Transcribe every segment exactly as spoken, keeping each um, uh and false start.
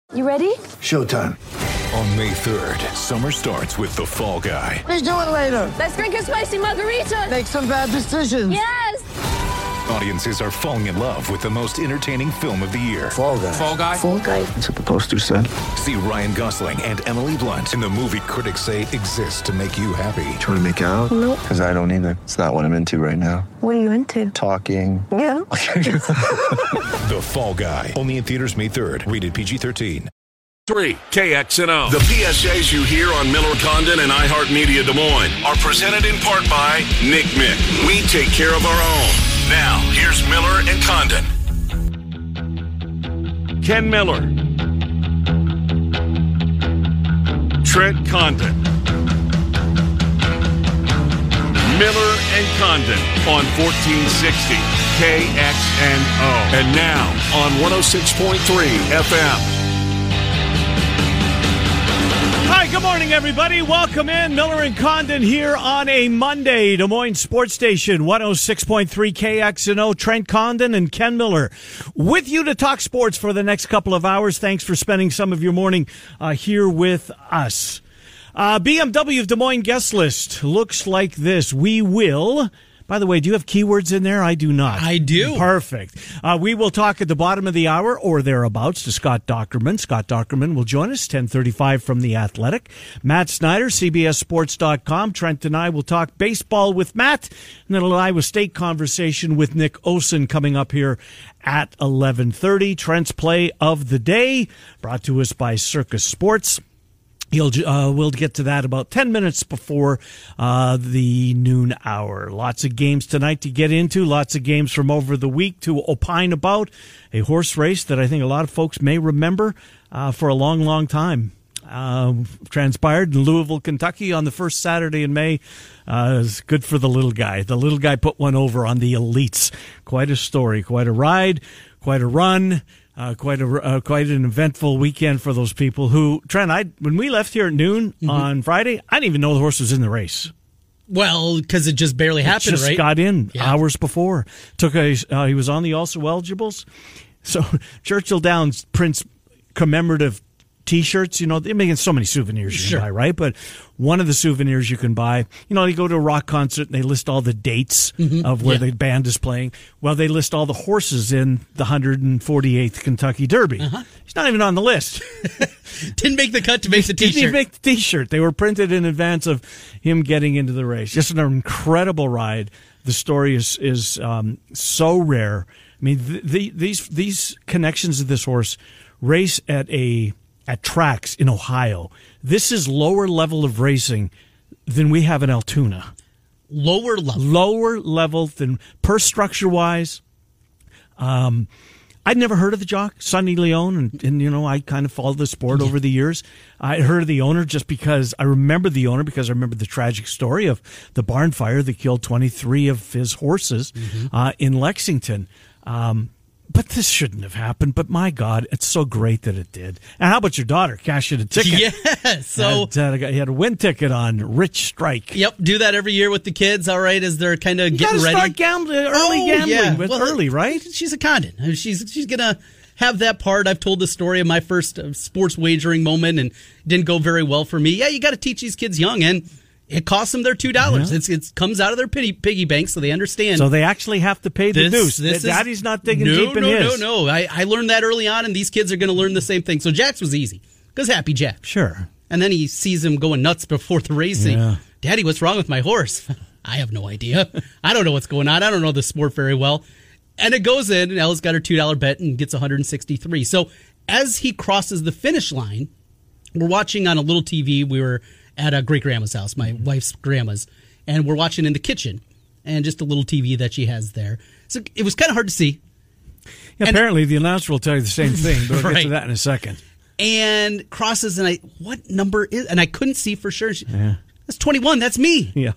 You ready? Showtime. On May third, summer starts with The Fall Guy. Let's do it later. Let's drink a spicy margarita. Make some bad decisions. Yes! Audiences are falling in love with the most entertaining film of the year. Fall Guy. Fall Guy? Fall guy. That's what the poster said. See Ryan Gosling and Emily Blunt in the movie critics say exists to make you happy. Trying to make it out? Nope. Because I don't either. It's not what I'm into right now. What are you into? Talking. Yeah. The Fall Guy. Only in theaters May third. Rated P G thirteen. Three K X N O. The P S As you hear on Miller Condon and iHeartMedia Des Moines are presented in part by Nick Mick. We take care of our own. Now, here's Miller and Condon. Ken Miller. Trent Condon. Miller and Condon on fourteen sixty K X N O. And now on one oh six point three F M. Hi, good morning, everybody. Welcome in. Miller and Condon here on a Monday. Des Moines Sports Station, one oh six point three K X N O. Trent Condon and Ken Miller with you to talk sports for the next couple of hours. Thanks for spending some of your morning uh, here with us. Uh, B M W of Des Moines guest list looks like this. We will... By the way, do you have keywords in there? I do not. I do. Perfect. Uh, we will talk at the bottom of the hour or thereabouts to Scott Dockerman. Scott Dockerman will join us, ten thirty-five from The Athletic. Matt Snyder, C B S Sports dot com. Trent and I will talk baseball with Matt. And then an Iowa State conversation with Nick Osen coming up here at eleven thirty. Trent's play of the day brought to us by Circus Sports. He'll, uh, we'll get to that about ten minutes before uh, the noon hour. Lots of games tonight to get into, lots of games from over the week to opine about. A horse race that I think a lot of folks may remember uh, for a long, long time. Uh, transpired in Louisville, Kentucky on the first Saturday in May. Uh, it was good for the little guy. The little guy put one over on the elites. Quite a story, quite a ride, quite a run. Uh, quite a uh, quite an eventful weekend for those people who, Trent, I when we left here at noon mm-hmm. on Friday, I didn't even know the horse was in the race. Well, because it just barely happened, it just right? got in yeah. hours before. Took a uh, he was on the also eligibles. So Churchill Downs prints commemorative T-shirts, you know, they're making so many souvenirs you sure. can buy, right? But one of the souvenirs you can buy, you know, you go to a rock concert and they list all the dates mm-hmm. of where yeah. the band is playing. Well, they list all the horses in the one hundred forty-eighth Kentucky Derby. Uh-huh. He's not even on the list. Didn't make the cut to make the T-shirt. Didn't even make the T-shirt. They were printed in advance of him getting into the race. Just an incredible ride. The story is is um, so rare. I mean, the, the, these these connections of this horse race at a at tracks in Ohio. This is lower level of racing than we have in Altoona. Lower level. Lower level than purse structure wise. Um, I'd never heard of the jock, Sonny Leone, and, and you know, I kind of followed the sport over the years. I heard of the owner just because I remember the owner because I remember the tragic story of the barn fire that killed twenty-three of his horses mm-hmm. uh, in Lexington. Um, But this shouldn't have happened. But my God, it's so great that it did. And how about your daughter cashing a ticket? Yeah, so had, had, he had a win ticket on Rich Strike. Yep, do that every year with the kids. All right, as they're kind of getting ready. Start gambling, early oh, gambling yeah. with well, early, right? She's a Condon. She's she's gonna have that part. I've told the story of my first sports wagering moment, and it didn't go very well for me. Yeah, you got to teach these kids young, and it costs them their two dollars. Yeah. It's it comes out of their piggy, piggy bank, so they understand. So they actually have to pay the this, deuce. This Daddy's is, not digging no, deep in no, his. No, no, no. I, I learned that early on, and these kids are going to learn the same thing. So Jack's was easy. Because Happy Jack. Sure. And then he sees him going nuts before the racing. Yeah. Daddy, what's wrong with my horse? I have no idea. I don't know what's going on. I don't know the sport very well. And it goes in, and Ella's got her two dollar bet and gets one hundred sixty-three. So as he crosses the finish line, we're watching on a little T V. We were at a great-grandma's house, my wife's grandma's, and we're watching in the kitchen, and just a little T V that she has there. So it was kind of hard to see. Yeah, apparently, the announcer will tell you the same thing, but we'll right. get to that in a second. And crosses, and I, what number is, and I couldn't see for sure. She, yeah. That's twenty-one, that's me. Yeah.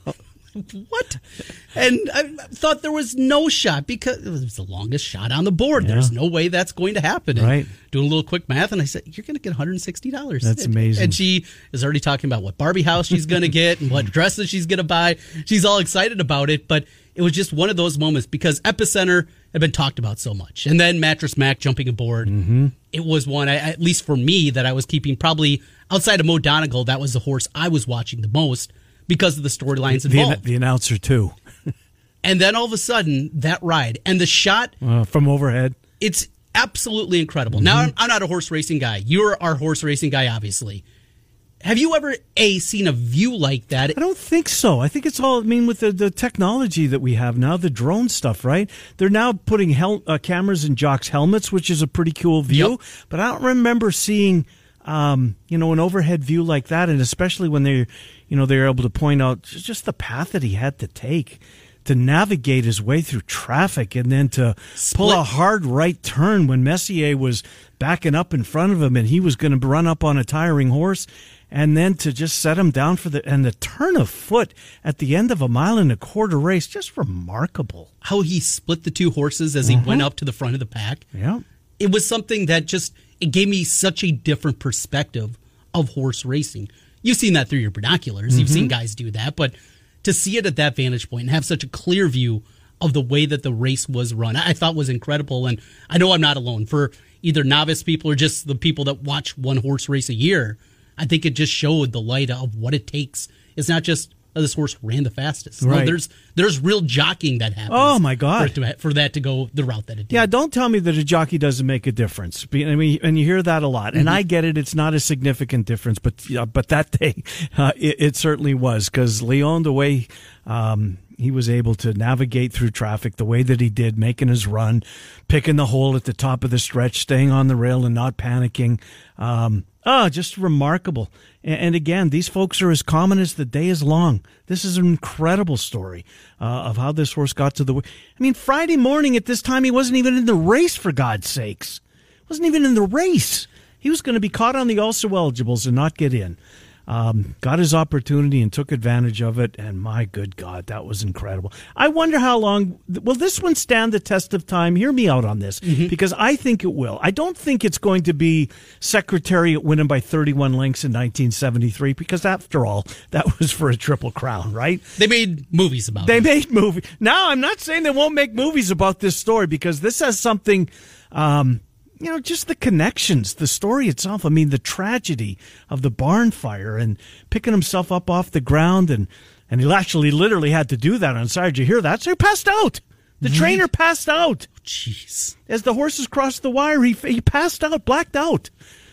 what? And I thought there was no shot because it was the longest shot on the board. Yeah. There's no way that's going to happen. And right. doing a little quick math, and I said, you're going to get one hundred sixty dollars. That's and, amazing. And she is already talking about what Barbie house she's going to get and what dresses she's going to buy. She's all excited about it, but it was just one of those moments because Epicenter had been talked about so much. And then Mattress Mac jumping aboard. Mm-hmm. It was one, I, at least for me, that I was keeping probably outside of Mo Donegal. That was the horse I was watching the most because of the storylines involved. The, the announcer, too. And then all of a sudden, that ride and the shot. Uh, from overhead. It's absolutely incredible. Mm-hmm. Now, I'm, I'm not a horse racing guy. You're our horse racing guy, obviously. Have you ever, A, seen a view like that? I don't think so. I think it's all, I mean, with the, the technology that we have now, the drone stuff, right? They're now putting hel- uh, cameras in jocks' helmets, which is a pretty cool view. Yep. But I don't remember seeing, um, you know, an overhead view like that, and especially when they, you know, they're able to point out just the path that he had to take to navigate his way through traffic and then to Split. pull a hard right turn when Messier was backing up in front of him and he was going to run up on a tiring horse, and then to just set him down for the, and the turn of foot at the end of a mile and a quarter race, just remarkable. How he split the two horses as he Mm-hmm. went up to the front of the pack. Yeah. It was something that just, it gave me such a different perspective of horse racing. You've seen that through your binoculars. You've Mm-hmm. seen guys do that, but to see it at that vantage point and have such a clear view of the way that the race was run, I thought was incredible. And I know I'm not alone. For either novice people or just the people that watch one horse race a year, I think it just showed the light of what it takes. It's not just oh, this horse ran the fastest. Right. No, there's there's real jockeying that happens. Oh, my God. For, it to, for that to go the route that it did. Yeah, don't tell me that a jockey doesn't make a difference. I mean, and you hear that a lot, and Mm-hmm. I get it. It's not a significant difference, but uh, but that day, uh, it, it certainly was, because Leon, the way um, he was able to navigate through traffic, the way that he did, making his run, picking the hole at the top of the stretch, staying on the rail and not panicking. Um, oh, just remarkable. And, and again, these folks are as common as the day is long. This is an incredible story uh, of how this horse got to the. I mean, Friday morning at this time, he wasn't even in the race, for God's sakes. Wasn't even in the race. He was going to be caught on the also eligibles and not get in. Um, got his opportunity and took advantage of it, and my good God, that was incredible. I wonder how long, will this one stand the test of time? Hear me out on this, mm-hmm. because I think it will. I don't think it's going to be Secretariat winning by thirty-one lengths in nineteen seventy-three, because after all, that was for a Triple Crown, right? They made movies about They it. made movies. Now, I'm not saying they won't make movies about this story, because this has something... Um, You know, just the connections, the story itself. I mean, the tragedy of the barn fire and picking himself up off the ground. And, and he actually literally had to do that on Saturday. Did you hear that? So he passed out. The trainer passed out. Jeez. As the horses crossed the wire, he, he passed out, blacked out.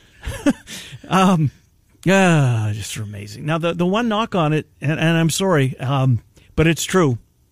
um, yeah, just amazing. Now, the, the one knock on it, and, and I'm sorry, um, but it's true.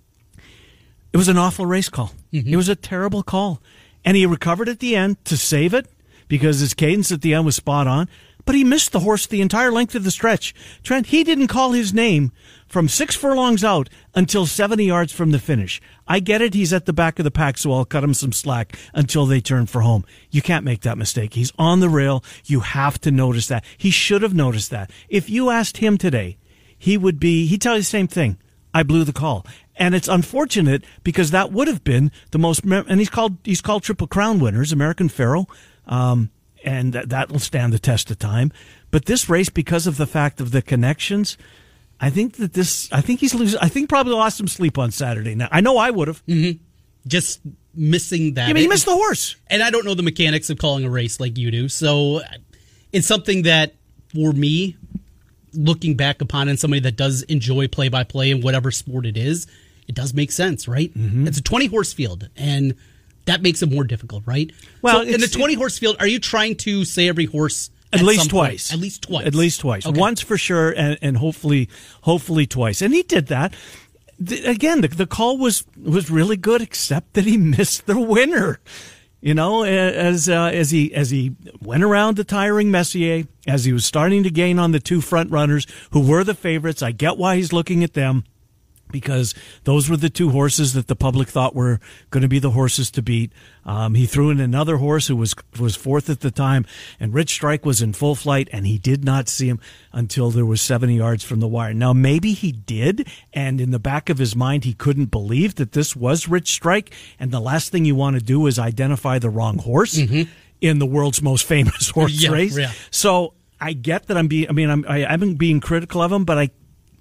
It was an awful race call. Mm-hmm. It was a terrible call. And he recovered at the end to save it because his cadence at the end was spot on. But he missed the horse the entire length of the stretch. Trent, he didn't call his name from six furlongs out until seventy yards from the finish. I get it. He's at the back of the pack, so I'll cut him some slack until they turn for home. You can't make that mistake. He's on the rail. You have to notice that. He should have noticed that. If you asked him today, he would be, he'd tell you the same thing. I blew the call. And it's unfortunate because that would have been the most, and he's called, he's called Triple Crown winners, American Pharoah. Um, and that, that will stand the test of time. But this race, because of the fact of the connections, I think that this, I think he's losing, I think probably lost some sleep on Saturday. Now, I know I would have. Mm-hmm. Just missing that. Yeah, but he missed the horse. And I don't know the mechanics of calling a race like you do. So it's something that, for me, looking back upon and somebody that does enjoy play-by-play in whatever sport it is, it does make sense, right? Mm-hmm. It's a twenty-horse field, and that makes it more difficult, right? Well, so in the twenty-horse field, are you trying to say every horse at, at least twice? Point? At least twice. At least twice. Okay. Once for sure, and, and hopefully, hopefully twice. And he did that. The, again, the, the call was was really good, except that he missed the winner. You know, as uh, as he as he went around the tiring Messier, as he was starting to gain on the two front runners who were the favorites. I get why he's looking at them. because those were the two horses that the public thought were going to be the horses to beat. Um, he threw in another horse who was was fourth at the time, and Rich Strike was in full flight, and he did not see him until there was seventy yards from the wire. Now, maybe he did, and in the back of his mind, he couldn't believe that this was Rich Strike, and the last thing you want to do is identify the wrong horse mm-hmm. in the world's most famous horse yeah, race. Yeah. So I get that I'm being, I mean, I'm, I, I'm being critical of him, but I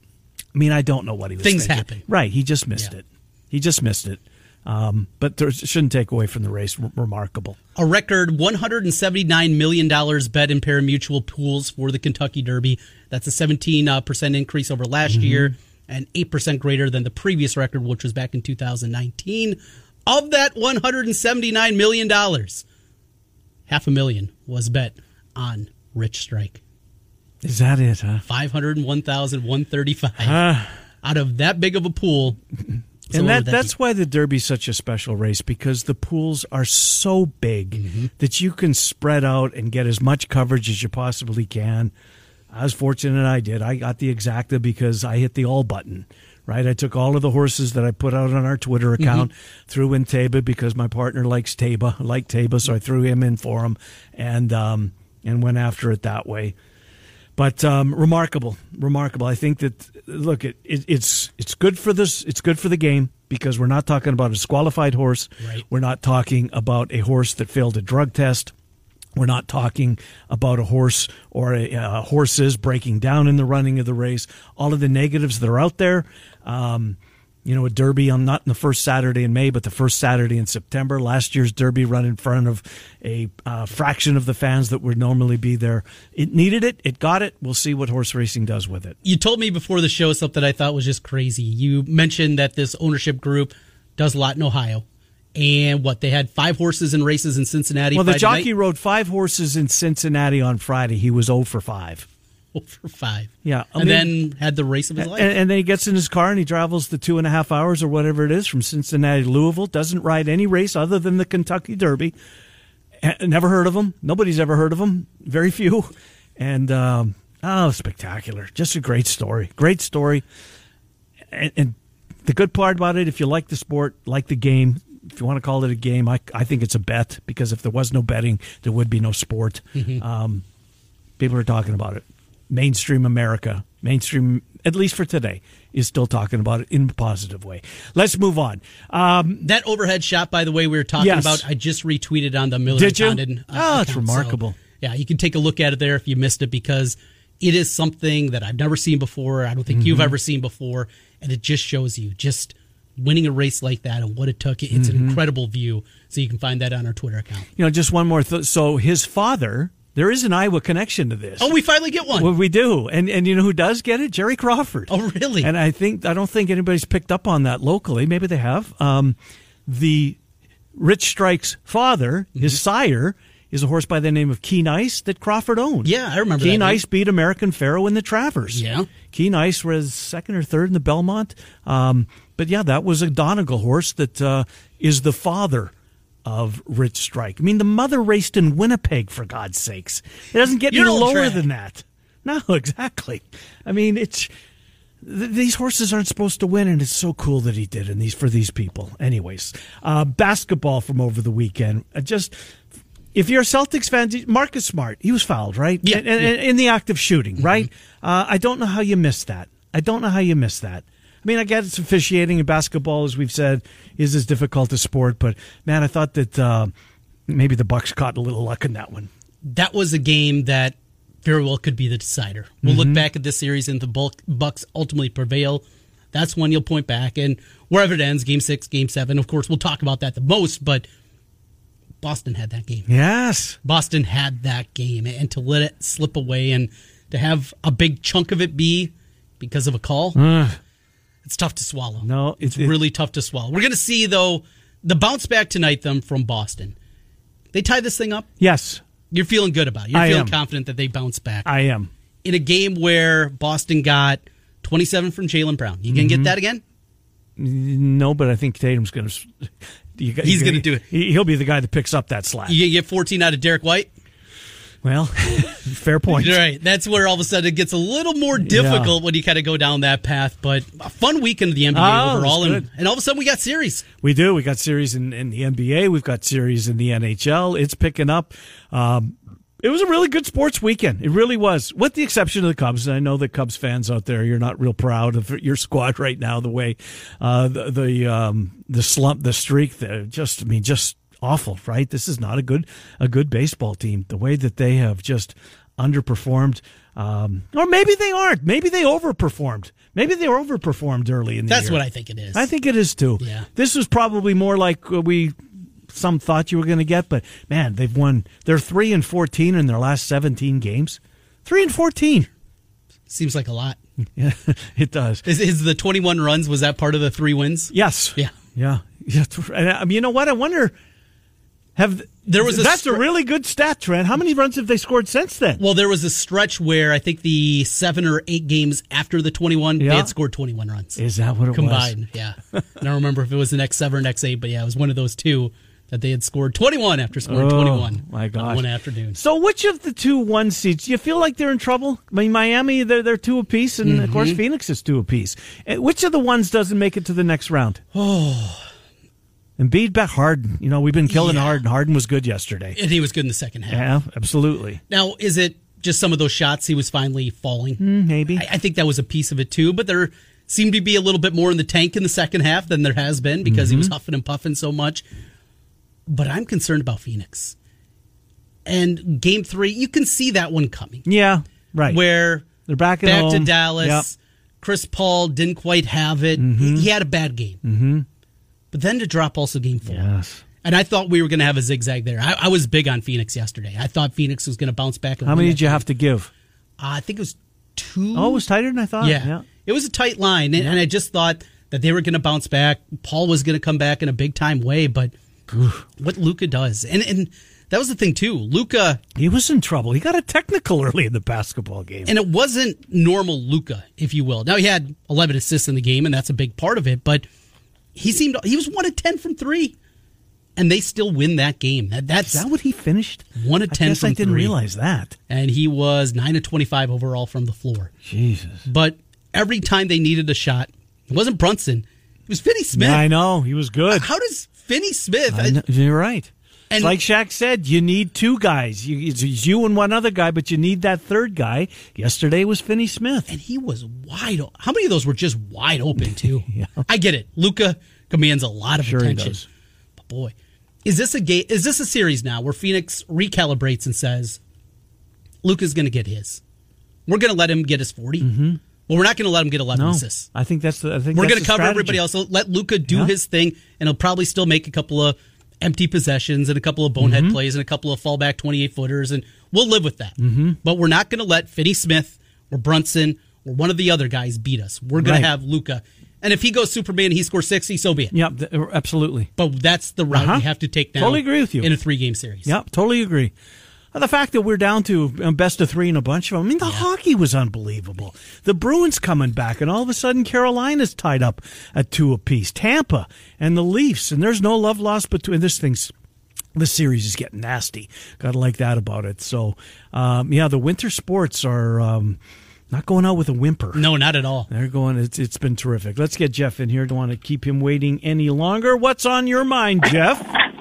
I mean, I don't know what he was Things thinking. happen. Right, he just missed yeah. it. He just missed it. Um, but there shouldn't take away from the race. R- remarkable. A record one hundred seventy-nine million dollars bet in pari-mutuel pools for the Kentucky Derby. That's a seventeen percent increase over last mm-hmm. year and eight percent greater than the previous record, which was back in two thousand nineteen. Of that one hundred seventy-nine million dollars, half a million was bet on Rich Strike. Is that it, huh? five hundred one thousand one hundred thirty-five Uh, out of that big of a pool. And that, that that's deep. Why the Derby's such a special race, because the pools are so big mm-hmm. that you can spread out and get as much coverage as you possibly can. I was fortunate I did. I got the exacta because I hit the all button, right? I took all of the horses that I put out on our Twitter account, mm-hmm. threw in Taba because my partner likes Taba, liked Taba, so I threw him in for him and um, and went after it that way. But um, remarkable, remarkable. I think that look, it, it, it's it's good for this. It's good for the game because we're not talking about a disqualified horse. Right. We're not talking about a horse that failed a drug test. We're not talking about a horse or a, uh, horses breaking down in the running of the race. All of the negatives that are out there. Um, You know, a Derby, I'm not in the first Saturday in May, but the first Saturday in September. Last year's Derby run in front of a uh, fraction of the fans that would normally be there. It needed it. It got it. We'll see what horse racing does with it. You told me before the show something I thought was just crazy. You mentioned that this ownership group does a lot in Ohio. And what, they had five horses in races in Cincinnati. Well, the Friday jockey night? rode five horses in Cincinnati on Friday. He was zero for five. For five. Yeah. and I mean, then had the race of his life. And, and then he gets in his car and he travels the two and a half hours or whatever it is from Cincinnati to Louisville. Doesn't ride any race other than the Kentucky Derby. Never heard of him. Nobody's ever heard of him. Very few. And, um, oh, spectacular. Just a great story. Great story. And, and the good part about it, if you like the sport, like the game, if you want to call it a game, I, I think it's a bet, because if there was no betting, there would be no sport. Mm-hmm. Um, people are talking about it. Mainstream America, mainstream, at least for today, is still talking about it in a positive way. Let's move on. Um, that overhead shot, by the way, we were talking yes. about, I just retweeted on the Miller Did you? Condon, uh, oh, it's account. remarkable. So, yeah, you can take a look at it there if you missed it, because it is something that I've never seen before. I don't think mm-hmm. you've ever seen before, and it just shows you just winning a race like that and what it took. It's mm-hmm. an incredible view, so you can find that on our Twitter account. You know, just one more. Th- so his father... There is an Iowa connection to this. Oh, we finally get one. Well, we do. And and you know who does get it? Jerry Crawford. Oh, really? And I think I don't think anybody's picked up on that locally. Maybe they have. Um, the Rich Strike's father, mm-hmm. his sire, is a horse by the name of Keen Ice that Crawford owned. Yeah, I remember Keen that. Ice beat American Pharoah in the Travers. Yeah. Keen Ice was second or third in the Belmont. Um, but yeah, that was a Donegal horse that uh, is the father of Rich Strike. I mean, the mother raced in Winnipeg, for God's sakes. It doesn't get any lower track. than that. No, exactly. I mean, it's th- these horses aren't supposed to win, and it's so cool that he did in these for these people. Anyways, uh, basketball from over the weekend. Uh, just if you're a Celtics fan, Marcus Smart, he was fouled, right? Yeah, in, yeah. in the act of shooting, mm-hmm. right? Uh, I don't know how you missed that. I don't know how you missed that. I mean, I get it's officiating in basketball, as we've said, is as difficult a sport. But, man, I thought that uh, maybe the Bucks caught a little luck in that one. That was a game that very well could be the decider. We'll mm-hmm. look back at this series and the Bucks ultimately prevail. That's when you'll point back. And wherever it ends, game six, game seven, of course, we'll talk about that the most. But Boston had that game. Yes. Boston had that game. And to let it slip away and to have a big chunk of it be because of a call... Uh. It's tough to swallow. No, it's it, really tough to swallow. We're going to see, though, the bounce back tonight them from Boston. They tie this thing up? Yes. You're feeling good about it. You're I feeling am. confident that they bounce back. I am. In a game where Boston got twenty-seven from Jaylen Brown. You going to mm-hmm. get that again? No, but I think Tatum's going to... He's going to do it. He'll be the guy that picks up that slack. You going to get fourteen out of Derek White? Well, fair point. Right. That's where all of a sudden it gets a little more difficult yeah. when you kind of go down that path. But a fun weekend of the N B A oh, overall. And, and all of a sudden we got series. We do. We got series in, in the N B A. We've got series in the N H L. It's picking up. Um, it was a really good sports weekend. It really was, with the exception of the Cubs. I know the Cubs fans out there, you're not real proud of your squad right now, the way uh, the the, um, the slump, the streak, the, just, I mean, just awful, right? This is not a good a good baseball team. The way that they have just underperformed, um, or maybe they aren't. Maybe they overperformed. Maybe they overperformed early in the That's year. That's what I think it is. I think it is too. Yeah. This was probably more like we some thought you were going to get, but man, they've won. They're three and fourteen in their last seventeen games. Three and fourteen seems like a lot. Yeah, it does. Is, is the twenty-one runs? Was that part of the three wins? Yes. Yeah. Yeah. Yeah. And I mean, you know what? I wonder. Have there was a that's str- a really good stat, Trent. How many runs have they scored since then? Well, there was a stretch where I think the seven or eight games after the twenty-one, yeah. they had scored twenty-one runs. Is that what it combined? was? Combined, yeah. I don't remember if it was the next seven or next eight, but yeah, it was one of those two that they had scored twenty-one after scoring oh, twenty-one. My gosh. One afternoon. So, which of the two one seeds do you feel like they're in trouble? I mean, Miami, they're they're two apiece, and mm-hmm. of course Phoenix is two apiece. Which of the ones doesn't make it to the next round? Oh. Embiid back Harden. You know, we've been killing yeah. Harden. Harden was good yesterday. And he was good in the second half. Yeah, absolutely. Now, is it just some of those shots he was finally falling? Mm, maybe. I, I think that was a piece of it, too. But there seemed to be a little bit more in the tank in the second half than there has been because mm-hmm. he was huffing and puffing so much. But I'm concerned about Phoenix. And game three, you can see that one coming. Yeah, right. Where they're back, at back home. to Dallas. Yep. Chris Paul didn't quite have it. Mm-hmm. He, he had a bad game. Mm-hmm. But then to drop also game four. Yes. And I thought we were going to have a zigzag there. I, I was big on Phoenix yesterday. I thought Phoenix was going to bounce back. And How many did you game. have to give? Uh, I think it was two. Oh, it was tighter than I thought? Yeah. yeah. It was a tight line. And, yeah. and I just thought that they were going to bounce back. Paul was going to come back in a big-time way. But what Luka does. And, and that was the thing, too. Luka. He was in trouble. He got a technical early in the basketball game. And it wasn't normal Luka, if you will. Now, he had eleven assists in the game, and that's a big part of it. But he seemed he was one of ten from three, and they still win that game. That, that's Is that what he finished? One of ten I guess from I didn't three. realize that. And he was nine of twenty-five overall from the floor. Jesus! But every time they needed a shot, it wasn't Brunson. It was Finney Smith. Yeah, I know he was good. How does Finney Smith? I know, you're right. And like Shaq said, you need two guys. You, it's you and one other guy, but you need that third guy. Yesterday was Finney Smith. And he was wide open. How many of those were just wide open, too? yeah. I get it. Luka commands a lot of sure attention. He does. But boy, is this a game? Is this a series now where Phoenix recalibrates and says, Luka's going to get his? We're going to let him get his forty? Mm-hmm. Well, we're not going to let him get eleven no, assists. I think that's the I think We're going to cover everybody else. So let Luka do yeah. his thing, and he'll probably still make a couple of empty possessions and a couple of bonehead mm-hmm. plays and a couple of fallback twenty-eight footers, and we'll live with that. Mm-hmm. But we're not going to let Finney Smith or Brunson or one of the other guys beat us. We're going right. to have Luka. And if he goes Superman and he scores sixty, so be it. Yeah, absolutely. But that's the route uh-huh. we have to take now. Totally agree with you. In a three-game series. Yeah, totally agree. The fact that we're down to best of three in a bunch of them. I mean, the yeah. hockey was unbelievable. The Bruins coming back, and all of a sudden Carolina's tied up at two apiece. Tampa and the Leafs, and there's no love lost between this thing's. This series is getting nasty. Gotta like that about it. So, um, yeah, the winter sports are um, not going out with a whimper. No, not at all. They're going. It's it's been terrific. Let's get Jeff in here. Don't want to keep him waiting any longer. What's on your mind, Jeff?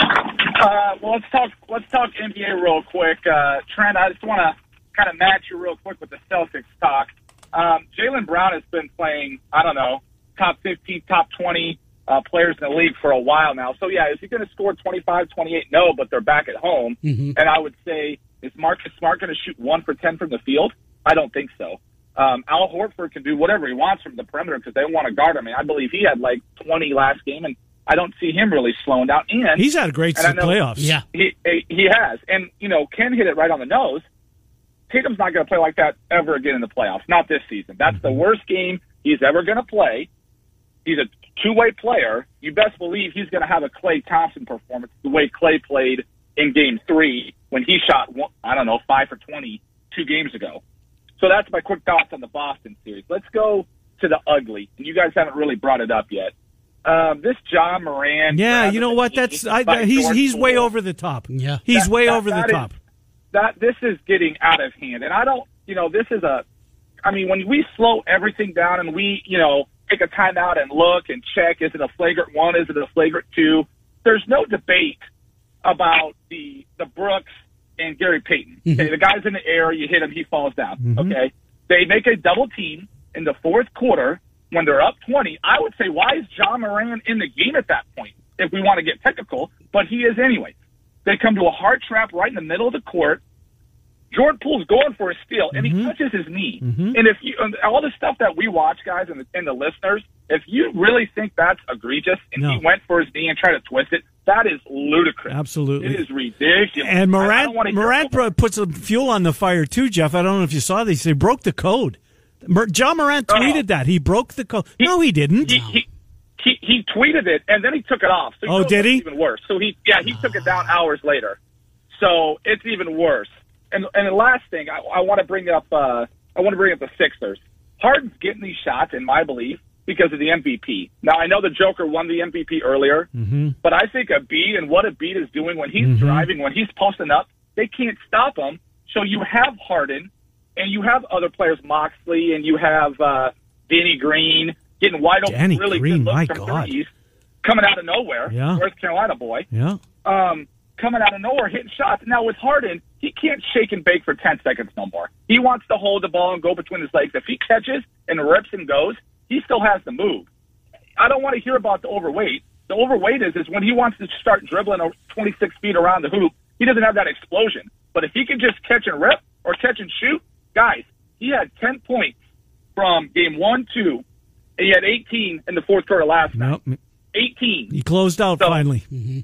Uh, well, let's talk. Let's talk N B A real quick. Uh, Trent, I just want to kind of match you real quick with the Celtics talk. Um, Jaylen Brown has been playing, I don't know, top fifteen, top twenty uh, players in the league for a while now. So, yeah, is he going to score twenty-five, twenty-eight? No, but they're back at home. Mm-hmm. And I would say, is Marcus Smart going to shoot one for ten from the field? I don't think so. Um, Al Horford can do whatever he wants from the perimeter because they want to guard him. I believe he had like twenty last game, and I don't see him really slowing down. And he's had a great and know, playoffs. Yeah, he he has. And you know, Ken hit it right on the nose. Tatum's not going to play like that ever again in the playoffs. Not this season. That's the worst game he's ever going to play. He's a two-way player. You best believe he's going to have a Klay Thompson performance the way Klay played in Game Three when he shot I don't know five for twenty two games ago. So that's my quick thoughts on the Boston series. Let's go to the ugly, and you guys haven't really brought it up yet. Um, this John Moran. Yeah, you know what? That's I, he's he's way over the top. Yeah, he's that, way that, over the that top. Is, that this is getting out of hand. And I don't, you know, this is a, I mean, when we slow everything down and we, you know, take a timeout and look and check, is it a flagrant one? Is it a flagrant two? There's no debate about the the Brooks and Gary Payton. Mm-hmm. Okay, the guy's in the air, you hit him, he falls down. Mm-hmm. Okay, they make a double team in the fourth quarter when they're up twenty. I would say, why is John Moran in the game at that point? If we want to get technical, but he is anyway. They come to a hard trap right in the middle of the court. Jordan Poole's going for a steal, and Mm-hmm. he touches his knee. Mm-hmm. And if you, and all the stuff that we watch, guys, and the, and the listeners, if you really think that's egregious, and No. he went for his knee and tried to twist it, that is ludicrous. Absolutely. It is ridiculous. And I- I Morant, don't wanna hear Morant about bro- put some fuel on the fire too, Jeff. I don't know if you saw this. They broke the code. Mer- John Morant Oh. tweeted that. He broke the code. No, he didn't. He, he, he, he tweeted it, and then he took it off. So you Oh, know did it's he? Even worse. So he, yeah, he took it down hours later. So it's even worse. And and the last thing, I, I want to bring up, uh, I want to bring up the Sixers. Harden's getting these shots, in my belief, because of the M V P. Now I know the Joker won the M V P earlier, Mm-hmm. but I think Embiid and what Embiid is doing when he's Mm-hmm. driving, when he's posting up, they can't stop him. So you have Harden, and you have other players, Moxley, and you have uh, Danny Green getting wide open, Danny really Green, good my looks from God. threes, coming out of nowhere. Yeah. North Carolina boy, Yeah. um, coming out of nowhere, hitting shots. Now with Harden, he can't shake and bake for ten seconds no more. He wants to hold the ball and go between his legs. If he catches and rips and goes, he still has to move. I don't want to hear about the overweight. The overweight is is when he wants to start dribbling twenty-six feet around the hoop, he doesn't have that explosion. But if he can just catch and rip or catch and shoot, guys, he had ten points from game one, two, and he had eighteen in the fourth quarter last night. Nope. eighteen. He closed out So- finally.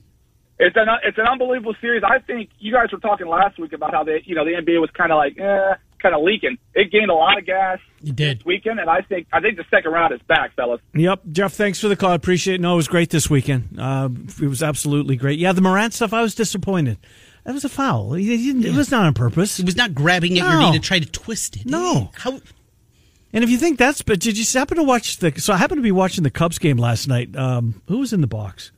It's an it's an unbelievable series. I think you guys were talking last week about how they, you know, the N B A was kind of like, eh, kind of leaking. It gained a lot of gas It did. this weekend, and I think I think the second round is back, fellas. Yep, Jeff, thanks for the call. I appreciate it. No, it was great this weekend. Uh, it was absolutely great. Yeah, the Morant stuff, I was disappointed. That was a foul. He- he didn't- It was not on purpose. He was not grabbing at No. your knee to try to twist it. No. How? And if you think that's, but did you happen to watch the? So I happened to be watching the Cubs game last night. Um, who was in the box?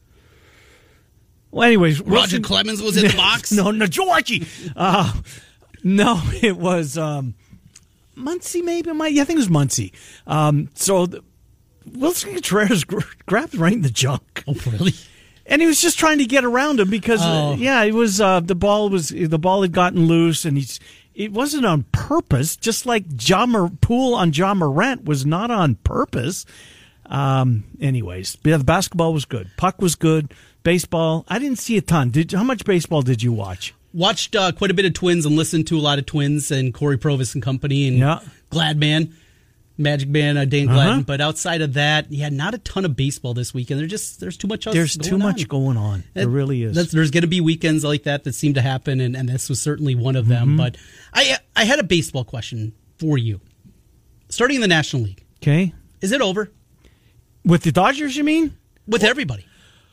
Well, anyways, Roger Wilson- Clemens was in the box? no, no, Georgie. Uh, no, it was um, Muncy. Maybe my, yeah, I think it was Muncy. Um, so the, Wilson Contreras gr- grabbed right in the junk. Oh, really? And he was just trying to get around him because, Oh. uh, yeah, it was uh, the ball was the ball had gotten loose, and he's it wasn't on purpose. Just like John Mor- Poole on John Morant was not on purpose. Um, anyways, yeah, the basketball was good. Puck was good. Baseball, I didn't see a ton. Did how much baseball did you watch? Watched uh, quite a bit of Twins and listened to a lot of Twins and Corey Provis and company and Yeah. Gladman, Magic Man, uh, Dane Uh-huh. Gladden. But outside of that, yeah, not a ton of baseball this weekend. There's just there's too much else There's going too much on. going on. There And really is. that's- there's going to be weekends like that that seem to happen, and, and this was certainly one of them. Mm-hmm. But I I had a baseball question for you. Starting in the National League, Okay, is it over with the Dodgers, you mean? with everybody?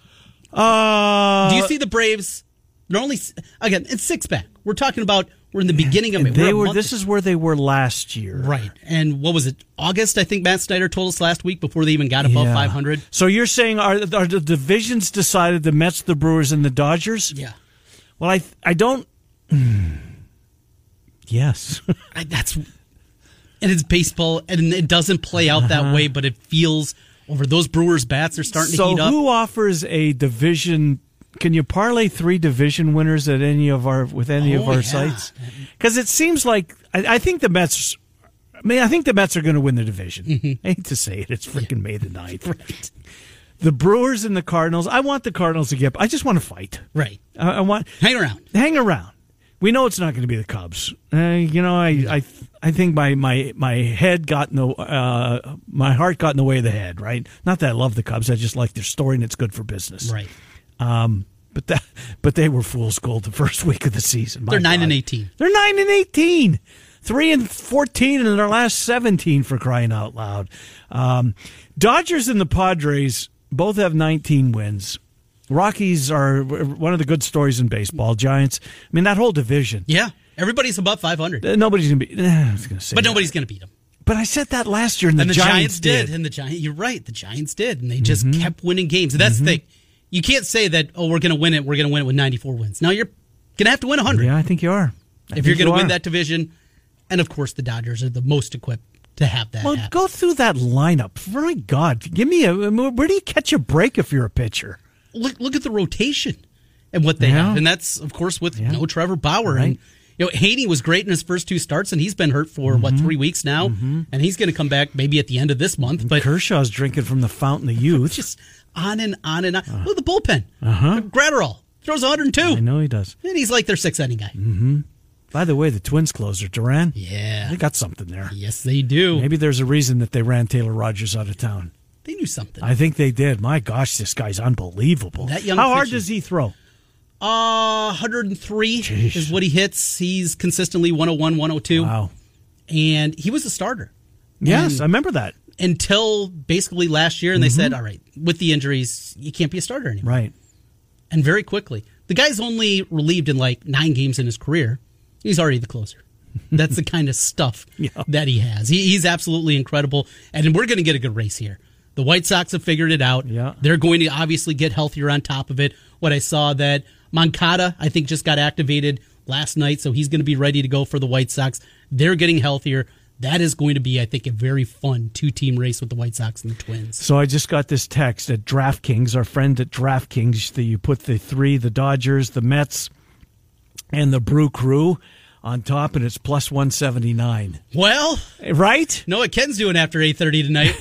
Uh, Do you see the Braves? They're only again it's six back. We're talking about we're in the beginning of it. they We're a were. month- This is where they were last year, right. And what was it? August, I think Matt Snyder told us last week before they even got above Yeah. five hundred. So you're saying are are the divisions decided? The Mets, the Brewers, and the Dodgers? Yeah, Well, I I don't. Yes. I, that's and it's baseball, and it doesn't play out that way, but it feels over those Brewers bats are starting so to heat up. who offers a division? Can you parlay three division winners at any of our with any of Oh, our yeah. sites? Because it seems like I, I think the Mets. I mean, I think the Mets are going to win the division. Mm-hmm. I hate to say it, it's freaking May the ninth. Right. The Brewers and the Cardinals. I want the Cardinals to get. I just want to fight. Right, I, I want hang around. hang around. We know it's not going to be the Cubs. Uh, you know, I, I, I think my, my, my head got in the, uh, my heart got in the way of the head. Right? Not that I love the Cubs. I just like their story and it's good for business. Right, Um, but that, but they were fool's gold the first week of the season. My they're nine God. and eighteen. They're nine and eighteen. Three and fourteen in their last seventeen, for crying out loud. Um, Dodgers and the Padres both have nineteen wins. Rockies are one of the good stories in baseball. Giants. I mean, that whole division. Yeah, everybody's above five hundred, Uh, Nobody's gonna be. eh, I was gonna say, but that. nobody's going to beat them. But I said that last year, and the, And the Giants, Giants, did. did. And the Giants, you're right. The Giants did, and they just Mm-hmm. kept winning games. And that's the thing. You can't say that. Oh, we're going to win it. We're going to win it with ninety-four wins. Now you're going to have to win one hundred. Yeah, I think you are. If you're going to you win are. that division, and of course the Dodgers are the most equipped to have that Well, happen. go through that lineup. For my God, give me a. Where do you catch a break if you're a pitcher? Look, look at the rotation and what they Yeah. have, and that's of course with Yeah. no Trevor Bauer. Right. And you know, Haney was great in his first two starts, and he's been hurt for Mm-hmm. what three weeks now, and he's going to come back maybe at the end of this month. But Kershaw's drinking from the fountain of youth. just on and on and on. Look at the bullpen. Uh-huh. Gratterall throws one hundred two. I know he does. And he's like their sixth inning guy. Mm-hmm. By the way, the Twins closer, Duran. Yeah. They got something there. Yes, they do. Maybe there's a reason that they ran Taylor Rogers out of town. They knew something. I think they did. My gosh, this guy's unbelievable. That young How hard pitcher. does he throw? Uh, one hundred three Jeez. is what he hits. He's consistently one oh one, one oh two. Wow. And he was a starter. Yes, And I remember that. until basically last year, and they said, all right, with the injuries, you can't be a starter anymore. Right. And very quickly. The guy's only relieved in like nine games in his career. He's already the closer. That's the kind of stuff Yeah. that he has. He, he's absolutely incredible. And we're going to get a good race here. The White Sox have figured it out. Yeah. They're going to obviously get healthier on top of it. What I saw that Moncada, I think, just got activated last night, so he's going to be ready to go for the White Sox. They're getting healthier. That is going to be, I think, a very fun two-team race with the White Sox and the Twins. So I just got this text at DraftKings, our friend at DraftKings, that you put the three, the Dodgers, the Mets, and the Brew Crew on top, and it's plus one seventy-nine. Well, right? know what Ken's doing after eight thirty tonight.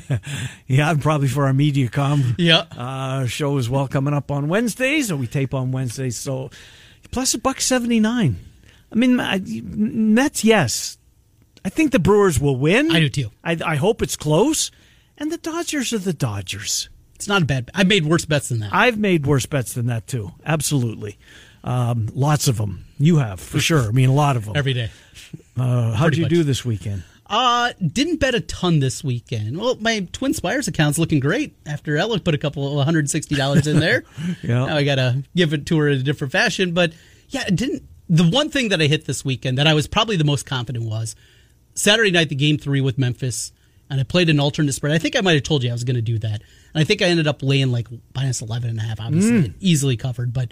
Yeah, and probably for our MediaCom Yeah. uh, show as well coming up on Wednesdays, or we tape on Wednesdays. So plus a buck seventy-nine. I mean, I- Mets, yes. I think the Brewers will win. I do too. I, I hope it's close. And the Dodgers are the Dodgers. It's not a bad bet. I've made worse bets than that. I've made worse bets than that, too. Absolutely. Um, lots of them. You have, for sure. I mean, a lot of them. Every day. Uh, how'd Pretty you much. do this weekend? Uh, didn't bet a ton this weekend. Well, my Twin Spires account's looking great after Ella put a couple of one hundred sixty dollars in there. Yeah. Now I got to give it to her in a different fashion. But yeah, it didn't. The one thing that I hit this weekend that I was probably the most confident was Saturday night, the game three with Memphis, and I played an alternate spread. I think I might have told you I was going to do that. And I think I ended up laying like minus eleven and a half, obviously, Mm. easily covered. But,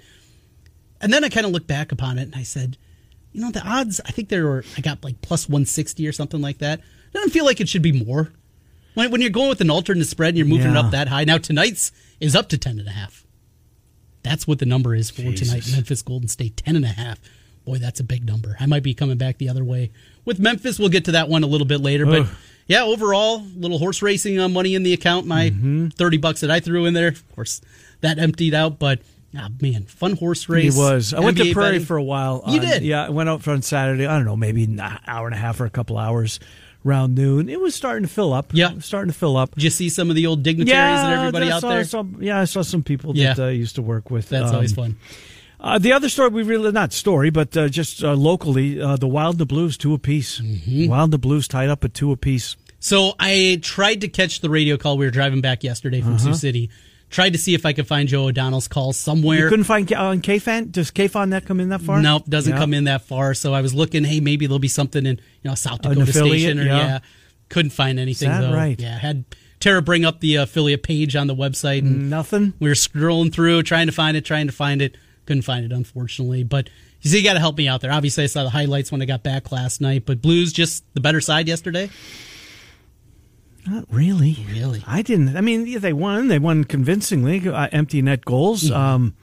and then I kind of looked back upon it and I said, you know, the odds, I think there were, I got like plus one sixty or something like that. Doesn't feel like it should be more. When, when you're going with an alternate spread and you're moving it Yeah. up that high. Now tonight's is up to ten and a half. That's what the number is for Jesus. tonight. Memphis Golden State, ten and a half. Boy, that's a big number. I might be coming back the other way. With Memphis, we'll get to that one a little bit later. But Ugh. yeah, overall, little horse racing uh, money in the account. My Mm-hmm. thirty bucks that I threw in there, of course, that emptied out. But ah, man, fun horse race. He was. I went to N B A Prairie betting. for a while. You on- did? Yeah, I went out on Saturday. I don't know, maybe an hour and a half or a couple hours around noon. It was starting to fill up. Yeah. It was starting to fill up. Did you see some of the old dignitaries and everybody I out saw there? Some, yeah, I saw some people that Yeah. uh, I used to work with. That's Um, always fun. Uh, the other story we really, not story, but uh, just uh, locally, uh, the Wild and the Blues, two apiece. Mm-hmm. Wild and the Blues tied up at two apiece. So I tried to catch the radio call. We were driving back yesterday from Uh-huh. Sioux City. Tried to see if I could find Joe O'Donnell's call somewhere. You couldn't find K- on K-Fan? Does K-Fan that come in that far? Nope, doesn't Yeah. come in that far. So I was looking, hey, maybe there'll be something in you know South An Dakota affiliate, Station or yeah. yeah. Couldn't find anything Is that though. right? Yeah, had Tara bring up the affiliate page on the website and Nothing? we were scrolling through trying to find it, trying to find it. Couldn't find it, unfortunately. But you see, you got to help me out there. Obviously, I saw the highlights when I got back last night. But Blues just the better side yesterday. Not really. Really? I didn't. I mean, yeah, they won. They won convincingly. Uh, empty net goals. Mm-hmm. Um,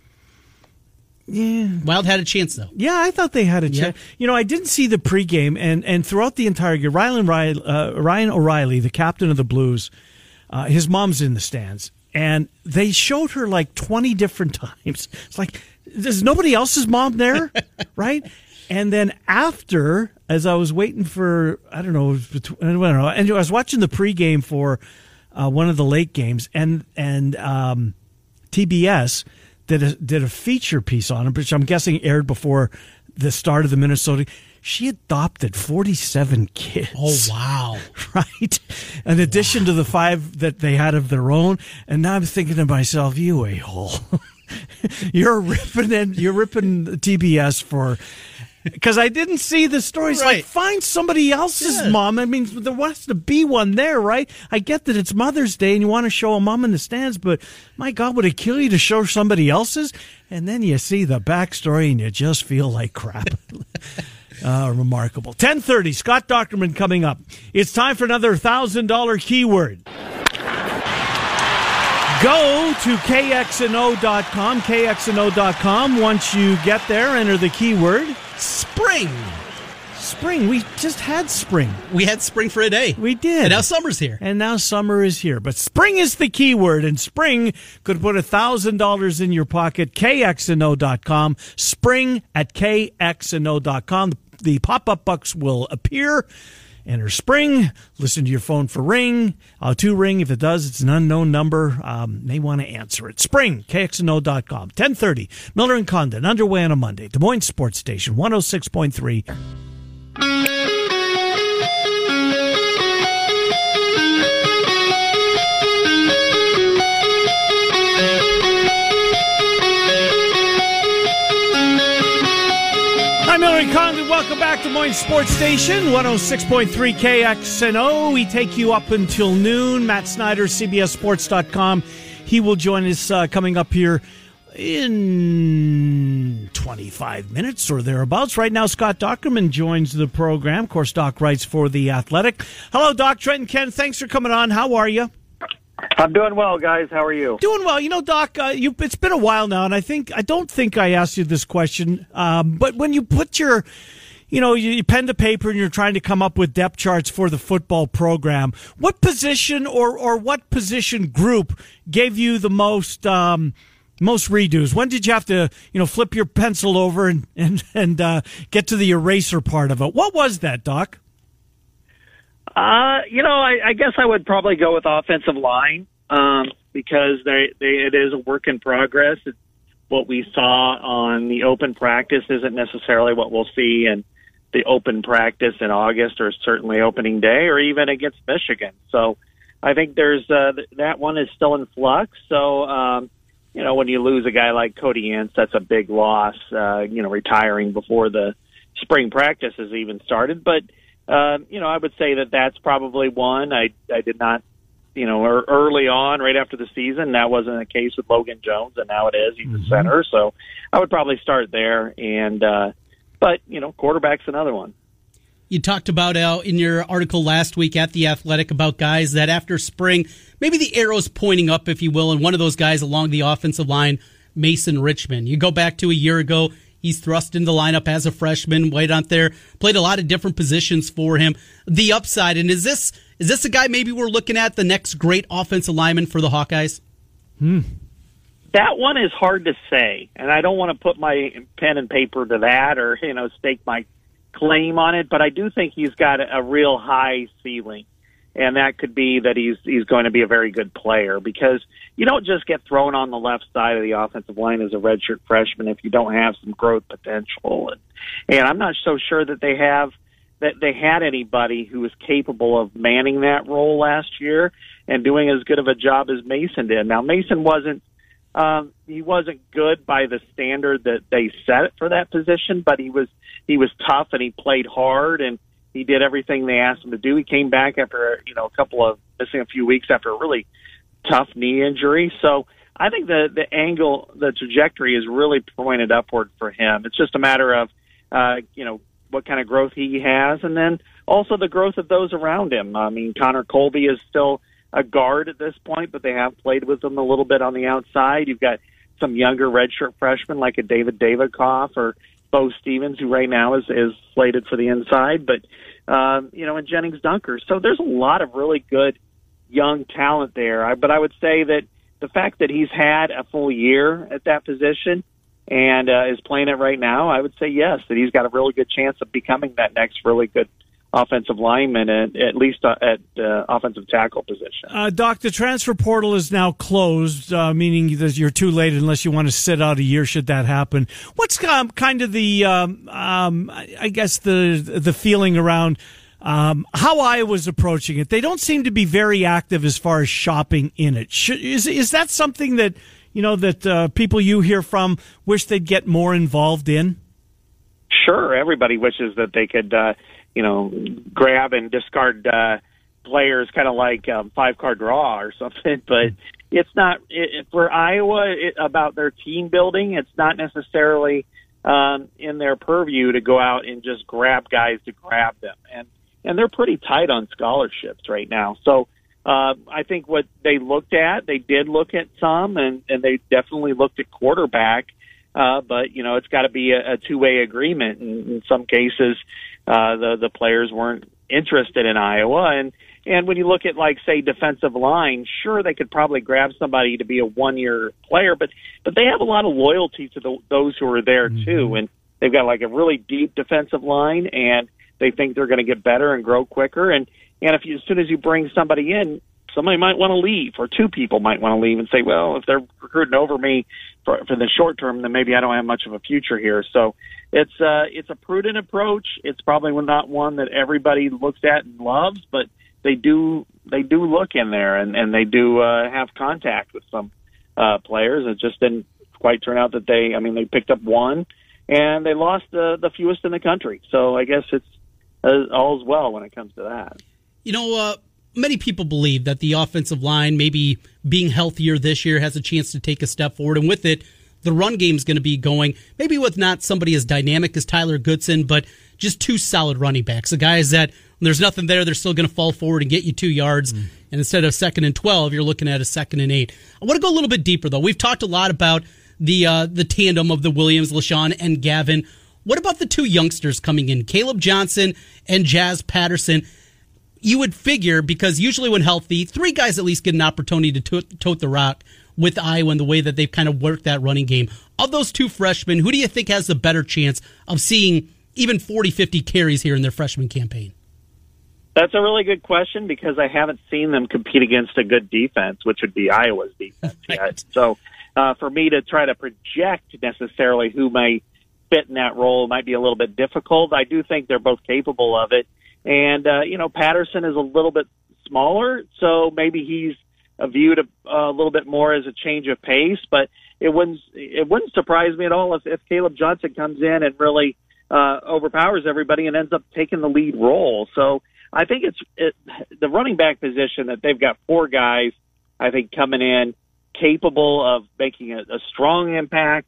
yeah. Wild had a chance though. Yeah, I thought they had a Yeah. chance. You know, I didn't see the pregame, and, and throughout the entire game, Ryan, Riley, uh, Ryan O'Reilly, the captain of the Blues, uh, his mom's in the stands, and they showed her like twenty different times. It's like, there's nobody else's mom there, right? And then after, as I was waiting for, I don't know, between, I don't know, and I was watching the pregame for uh, one of the late games, and and um, T B S did a, did a feature piece on it, which I'm guessing aired before the start of the Minnesota. She adopted forty-seven kids. Oh wow! Right? In addition to the five that they had of their own. And now I'm thinking to myself, you a-hole. You're ripping and you're ripping T B S for Because I didn't see the stories. Right. Like, find somebody else's Yeah. mom. I mean, there has to be one there, right? I get that it's Mother's Day and you want to show a mom in the stands, but my God, would it kill you to show somebody else's? And then you see the backstory and you just feel like crap. uh, remarkable. ten thirty, Scott Docterman coming up. It's time for another one thousand dollars keyword. Go to K X N O dot com, K X N O dot com. Once you get there, enter the keyword Spring. spring. We just had spring. We had spring for a day. We did. And now summer's here. And now summer is here. But spring is the key word, and spring could put one thousand dollars in your pocket. K X N O dot com. Spring at K X N O dot com. The pop-up bucks will appear. Enter spring. Listen to your phone for ring. Uh, to ring. If it does, it's an unknown number. Um, may want to answer it. Spring, K X N O dot com. ten thirty. Miller and Condon underway on a Monday. Des Moines Sports Station, one oh six point three. I'm Miller and Condon. Welcome back to Des Moines Sports Station, one oh six point three K X N O. We take you up until noon. Matt Snyder, C B S Sports dot com. He will join us uh, coming up here in twenty-five minutes or thereabouts. Right now, Scott Docterman joins the program. Of course, Doc writes for The Athletic. Hello, Doc. Trent and Ken, thanks for coming on. How are you? I'm doing well, guys. How are you? Doing well. You know, Doc, uh, you, it's been a while now, and I think I don't think I asked you this question, um, but when you put your, you know, you, you pen to paper and you're trying to come up with depth charts for the football program, what position or, or what position group gave you the most um, most redos? When did you have to, you know, flip your pencil over and and and uh, get to the eraser part of it? What was that, Doc? Uh, you know, I, I guess I would probably go with offensive line um, because they, they, it is a work in progress. It's what we saw on the open practice isn't necessarily what we'll see in the open practice in August or certainly opening day or even against Michigan. So I think there's uh, that one is still in flux. So, um, you know, when you lose a guy like Cody Ince, that's a big loss, uh, you know, retiring before the spring practice has even started. But Uh, you know, I would say that that's probably one. I I did not, you know, er, early on, right after the season, that wasn't the case with Logan Jones, and now it is. He's Mm-hmm. a center, so I would probably start there. And uh, but you know, quarterback's another one. You talked about uh, in your article last week at The Athletic about guys that after spring, maybe the arrow's pointing up, if you will, and one of those guys along the offensive line, Mason Richman. You go back to a year ago. He's thrust into the lineup as a freshman, right out there, played a lot of different positions for him. The upside, and is this is this a guy maybe we're looking at the next great offensive lineman for the Hawkeyes? Hmm. That one is hard to say, and I don't want to put my pen and paper to that or, you know, stake my claim on it, but I do think he's got a, a real high ceiling. And that could be that he's he's going to be a very good player because you don't just get thrown on the left side of the offensive line as a redshirt freshman if you don't have some growth potential. And, and I'm not so sure that they have that they had anybody who was capable of manning that role last year and doing as good of a job as Mason did. Now Mason wasn't um, he wasn't good by the standard that they set for that position, but he was he was tough and he played hard and he did everything they asked him to do. He came back after, you know, a couple of missing a few weeks after a really tough knee injury. So I think the the angle, the trajectory is really pointed upward for him. It's just a matter of, uh, you know, what kind of growth he has, and then also the growth of those around him. I mean, Connor Colby is still a guard at this point, but they have played with him a little bit on the outside. You've got some younger redshirt freshmen like a David Davidkoff or Bo Stevens, who right now is, is slated for the inside, but, um, you know, and Jennings Dunker. So there's a lot of really good young talent there. I, but I would say that the fact that he's had a full year at that position and uh, is playing it right now, I would say yes, that he's got a really good chance of becoming that next really good offensive lineman, at, at least uh, at uh, offensive tackle position. Uh, Doc, the transfer portal is now closed, uh, meaning that you're too late unless you want to sit out a year should that happen. What's um, kind of the, um, um, I guess, the the feeling around um, how Iowa's approaching it? They don't seem to be very active as far as shopping in it. Should, is, is that something that, you know, that uh, people you hear from wish they'd get more involved in? Sure, everybody wishes that they could, uh, you know, grab and discard uh, players kind of like um, five-card draw or something, but it's not it, for Iowa it, about their team building. It's not necessarily um, in their purview to go out and just grab guys to grab them, and and they're pretty tight on scholarships right now. So uh, I think what they looked at, they did look at some, and, and they definitely looked at quarterback. Uh, but, you know, it's got to be a, a two-way agreement. And in some cases, uh, the, the players weren't interested in Iowa. And, and when you look at, like, say, defensive line, sure, they could probably grab somebody to be a one-year player, but, but they have a lot of loyalty to the, those who are there, mm-hmm. too. And they've got, like, a really deep defensive line, and they think they're going to get better and grow quicker. And, and if you, as soon as you bring somebody in, somebody might want to leave, or two people might want to leave and say, well, if they're recruiting over me for, for the short term, then maybe I don't have much of a future here. So it's uh, it's a prudent approach. It's probably not one that everybody looks at and loves, but they do they do look in there, and, and they do uh, have contact with some uh, players. It just didn't quite turn out that they, I mean, they picked up one, and they lost the, the fewest in the country. So I guess it's uh, all's well when it comes to that. You know, uh, many people believe that the offensive line, maybe being healthier this year, has a chance to take a step forward. And with it, the run game is going to be going, maybe with not somebody as dynamic as Tyler Goodson, but just two solid running backs. The guys that, when there's nothing there, they're still going to fall forward and get you two yards. Mm. And instead of second and twelve, you're looking at a second and eight. I want to go a little bit deeper, though. We've talked a lot about the uh, the tandem of the Williams, LaShawn, and Gavin. What about the two youngsters coming in, Caleb Johnson and Jazz Patterson? You would figure, because usually when healthy, three guys at least get an opportunity to tote, tote the rock with Iowa and the way that they've kind of worked that running game. Of those two freshmen, who do you think has the better chance of seeing even forty, fifty carries here in their freshman campaign? That's a really good question, because I haven't seen them compete against a good defense, which would be Iowa's defense right. yet. So uh, for me to try to project necessarily who may fit in that role might be a little bit difficult. I do think they're both capable of it. And, uh, you know, Patterson is a little bit smaller, so maybe he's uh, viewed a, a little bit more as a change of pace. But it wouldn't it wouldn't surprise me at all if, if Caleb Johnson comes in and really uh, overpowers everybody and ends up taking the lead role. So I think it's it, the running back position that they've got four guys, I think, coming in capable of making a, a strong impact,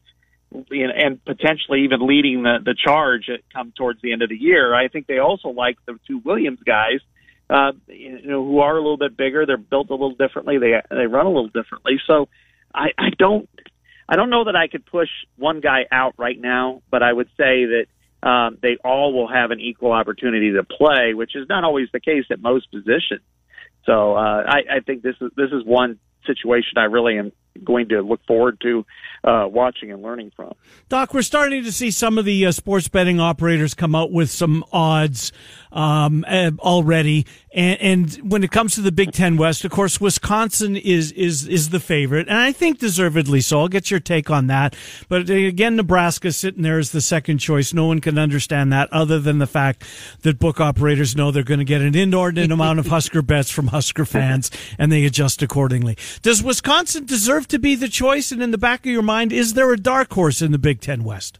and potentially even leading the, the charge at come towards the end of the year. I think they also like the two Williams guys, uh, you know, who are a little bit bigger. They're built a little differently. They they run a little differently. So I, I don't I don't know that I could push one guy out right now, but I would say that um, they all will have an equal opportunity to play, which is not always the case at most positions. So uh, I, I think this is this is one situation I really am going to look forward to uh, watching and learning from. Doc, we're starting to see some of the uh, sports betting operators come out with some odds um, uh, already. And, and when it comes to the Big Ten West, of course, Wisconsin is, is, is the favorite, and I think deservedly so. I'll get your take on that. But again, Nebraska sitting there as the second choice. No one can understand that other than the fact that book operators know they're going to get an inordinate amount of Husker bets from Husker fans, and they adjust accordingly. Does Wisconsin deserve to be the choice? And in the back of your mind, is there a dark horse in the Big Ten West?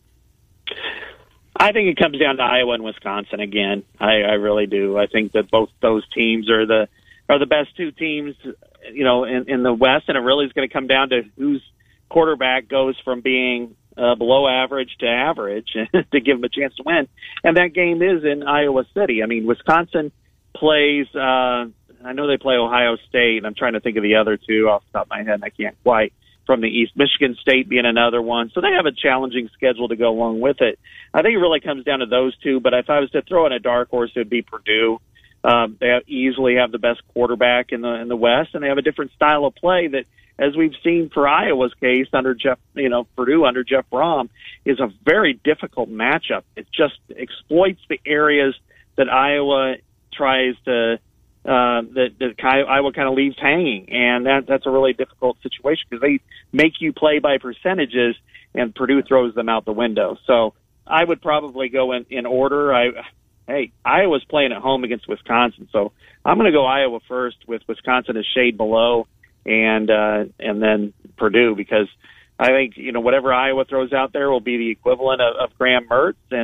I think it comes down to Iowa and Wisconsin again. I, I really do. I think that both those teams are the are the best two teams, you know, in, in the West, and it really is going to come down to whose quarterback goes from being uh, below average to average to give them a chance to win. And that game is in Iowa City. I mean, Wisconsin plays. Uh, I know they play Ohio State, and I'm trying to think of the other two off the top of my head, and I can't quite. From the East, Michigan State being another one. So they have a challenging schedule to go along with it. I think it really comes down to those two, but if I was to throw in a dark horse, it would be Purdue. Um, they have, easily have the best quarterback in the in the West, and they have a different style of play that, as we've seen for Iowa's case under Jeff, you know, Purdue under Jeff Brom, is a very difficult matchup. It just exploits the areas that Iowa tries to Uh, that, that Iowa kind of leaves hanging, and that that's a really difficult situation because they make you play by percentages, and Purdue throws them out the window. So I would probably go in, in order. I hey, Iowa's playing at home against Wisconsin, so I'm going to go Iowa first with Wisconsin a shade below, and uh, and then Purdue, because I think, you know, whatever Iowa throws out there will be the equivalent of, of Graham Mertz, and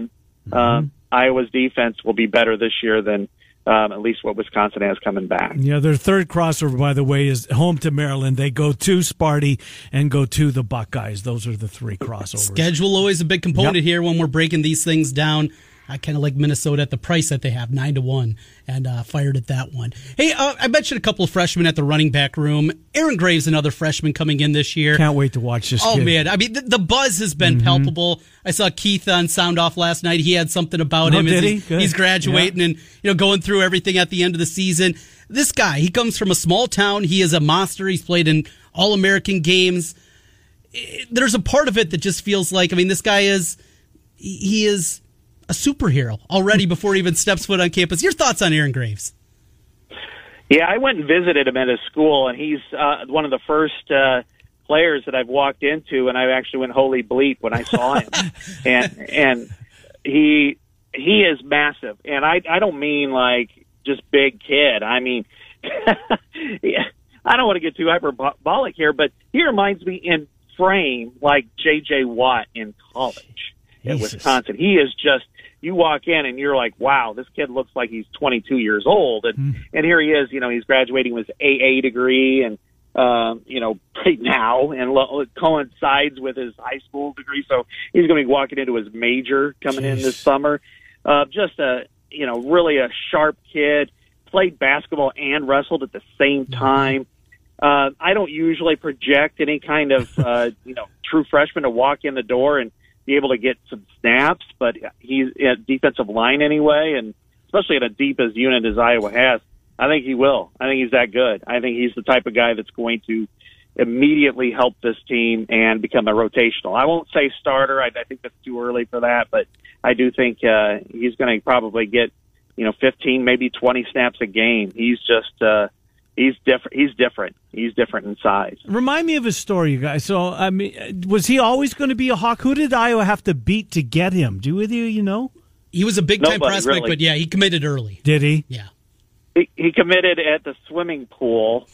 um, Iowa's defense will be better this year than um, at least what Wisconsin has coming back. Yeah, their third crossover, by the way, is home to Maryland. They go to Sparty and go to the Buckeyes. Those are the three crossovers. Schedule always a big component Yep. here when we're breaking these things down. I kind of like Minnesota at the price that they have, nine to one, and uh, fired at that one. Hey, uh, I mentioned a couple of freshmen at the running back room. Aaron Graves, another freshman coming in this year. Can't wait to watch this Oh, kid. man. I mean, the, the buzz has been Mhm. palpable. I saw Keith on Sound Off last night. He had something about Oh, him. as did he? Good. He's graduating Yeah. and, you know, going through everything at the end of the season. This guy, he comes from a small town. He is a monster. He's played in All-American games. It- there's a part of it that just feels like, I mean, this guy is, he is a superhero already before he even steps foot on campus. Your thoughts on Aaron Graves? Yeah, I went and visited him at his school, and he's uh, one of the first uh, players that I've walked into, and I actually went holy bleep when I saw him. and and he he is massive, and I I don't mean like just big kid. I mean, yeah, I don't want to get too hyperbolic here, but he reminds me in frame like J J Watt in college at Jesus. Wisconsin. He is just. You walk in and you're like, wow, this kid looks like he's twenty-two years old. And, Mm. and here he is, you know, he's graduating with A A degree and, um, you know, right now and lo- it coincides with his high school degree. So he's going to be walking into his major coming in Jeez. this summer. Uh, just a, you know, really a sharp kid, played basketball and wrestled at the same time. Uh, I don't usually project any kind of, uh, you know, true freshman to walk in the door and be able to get some snaps, but he's at defensive line anyway, and especially at a deep as unit as Iowa has, I think he will. I think he's that good. I think he's the type of guy that's going to immediately help this team and become a rotational. I won't say starter. I, I think that's too early for that, but I do think uh, he's going to probably get, you know, fifteen, maybe twenty snaps a game. He's just uh, he's different. He's different. He's different in size. Remind me of his story, you guys. So, I mean, was he always going to be a Hawk? Who did Iowa have to beat to get him? Do with you, you know? He was a big-time Nobody, prospect, really. but yeah, he committed early. Did he? Yeah. He, he committed at the swimming pool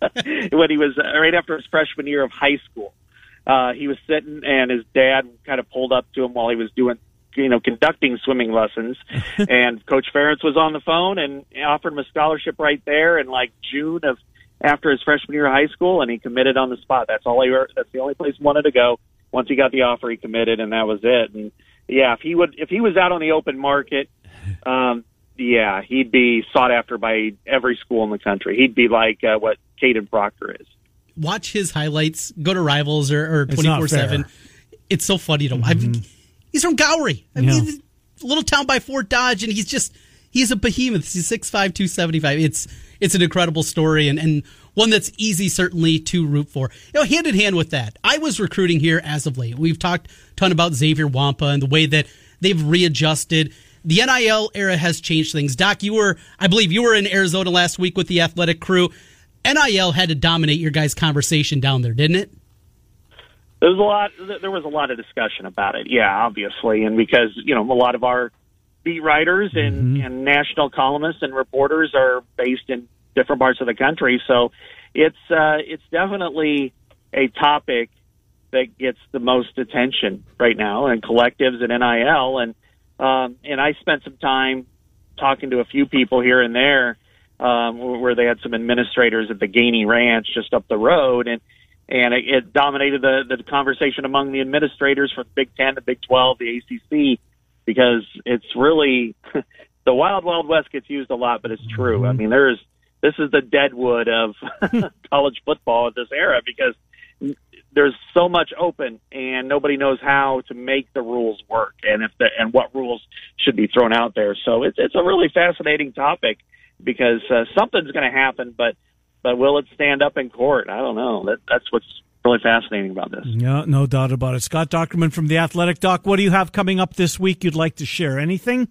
when he was uh, right after his freshman year of high school. Uh, he was sitting, and his dad kind of pulled up to him while he was doing, you know, conducting swimming lessons. And Coach Ferentz was on the phone and offered him a scholarship right there in like June of after his freshman year of high school, and he committed on the spot. That's all he. That's the only place he wanted to go. Once he got the offer, he committed, and that was it. And yeah, if he would, if he was out on the open market, um, yeah, he'd be sought after by every school in the country. He'd be like uh, what Caden Proctor is. Watch his highlights. Go to Rivals or, or It's not twenty-four seven. fair. It's so funny to watch. Mm-hmm. He's from Gowrie. I Yeah. mean, he's a little town by Fort Dodge, and he's just he's a behemoth. He's six five, two seventy-five. It's it's an incredible story and, and one that's easy certainly to root for. You know, hand in hand with that, I was recruiting here as of late. We've talked a ton about Xavier Wampa and the way that they've readjusted. The N I L era has changed things. Doc, you were, I believe you were in Arizona last week with the athletic crew. N I L had to dominate your guys' conversation down there, didn't it? There was a lot. There was a lot of discussion about it. Yeah, obviously, and because you know a lot of our beat writers and, Mm-hmm. and national columnists and reporters are based in different parts of the country, so it's uh, it's definitely a topic that gets the most attention right now, and collectives and N I L, and um, and I spent some time talking to a few people here and there, um, where they had some administrators at the Gainey Ranch just up the road, and. And it, it dominated the, the conversation among the administrators from Big Ten, the Big twelve, the A C C, because it's really the Wild Wild West gets used a lot, but it's true. I mean, there's this is the deadwood of college football at this era because there's so much open, and nobody knows how to make the rules work, and if the, and what rules should be thrown out there. So it's it's a really fascinating topic because uh, something's going to happen, but. But will it stand up in court? I don't know. That, that's what's really fascinating about this. Yeah, no doubt about it. Scott Dockerman from The Athletic. Doc, what do you have coming up this week you'd like to share? Anything?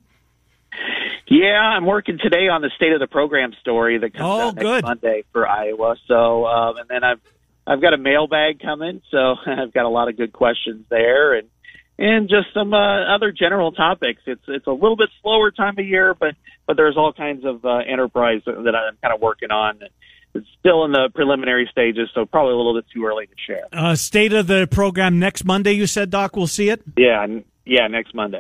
Yeah, I'm working today on the state of the program story that comes oh, out next good. Monday for Iowa. So, um, and then I've I've got a mailbag coming, so I've got a lot of good questions there, and and just some uh, other general topics. It's it's a little bit slower time of year, but but there's all kinds of uh, enterprise that I'm kind of working on. It's still in the preliminary stages, so probably a little bit too early to share. Uh, state of the program next Monday, you said, Doc, we'll see it? Yeah, n- yeah, next Monday.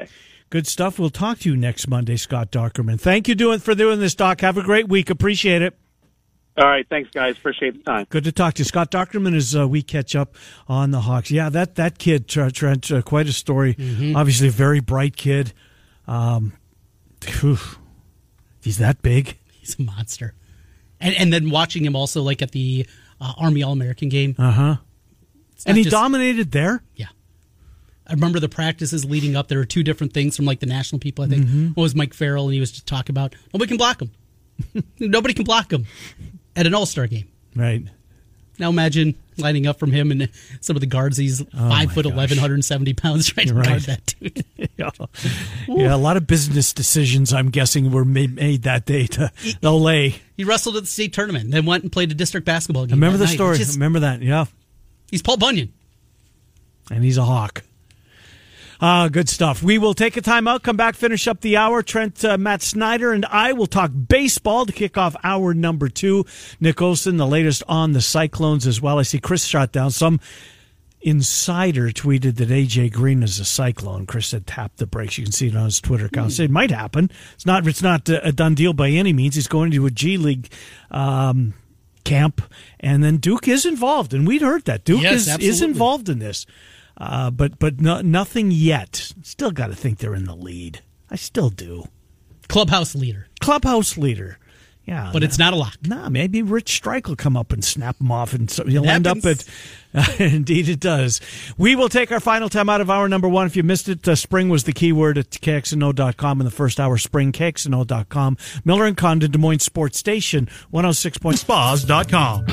Good stuff. We'll talk to you next Monday, Scott Dochterman. Thank you doing for doing this, Doc. Have a great week. Appreciate it. All right. Thanks, guys. Appreciate the time. Good to talk to you. Scott Dochterman as uh, we catch up on the Hawks. Yeah, that, that kid, Trent, uh, quite a story. Mm-hmm. Obviously a very bright kid. Um, whew, he's that big. He's a monster. And and then watching him also like at the uh, Army All-American game. Uh-huh. And he just dominated there? Yeah. I remember the practices leading up. There were two different things from like the national people, I think. Mm-hmm. One was Mike Farrell, and he was just talking about, nobody can block him. Nobody can block him at an All-Star game. Right. Now imagine lining up from him and some of the guards. He's oh five foot eleven, one hundred seventy pounds, trying to right. guard that dude. yeah. yeah, a lot of business decisions, I'm guessing, were made, made that day to he, L A. He wrestled at the state tournament, then went and played a district basketball game. I remember the night. story. Just, remember that, yeah. He's Paul Bunyan. And he's a Hawk. Uh, good stuff. We will take a time out, come back, finish up the hour. Trent, uh, Matt Snyder, and I will talk baseball to kick off hour number two. Nick Olson, the latest on the Cyclones as well. I see Chris shot down. Some insider tweeted that A J Green is a Cyclone. Chris said tap the brakes. You can see it on his Twitter account. Mm. It might happen. It's not, it's not a done deal by any means. He's going to a G League um, camp, and then Duke is involved, and we'd heard that. Duke yes, is, is involved in this. Uh, but but no, nothing yet. Still got to think they're in the lead. I still do. Clubhouse leader. Clubhouse leader. Yeah. But no, it's not a lock. Nah, maybe Rich Strike will come up and snap them off, and so he'll end up at... Uh, indeed it does. We will take our final time out of hour number one. If you missed it, uh, spring was the keyword at K X N O dot com in the first hour. Spring, K X N O dot com. Miller and Condon, Des Moines Sports Station, one oh six point spas dot com.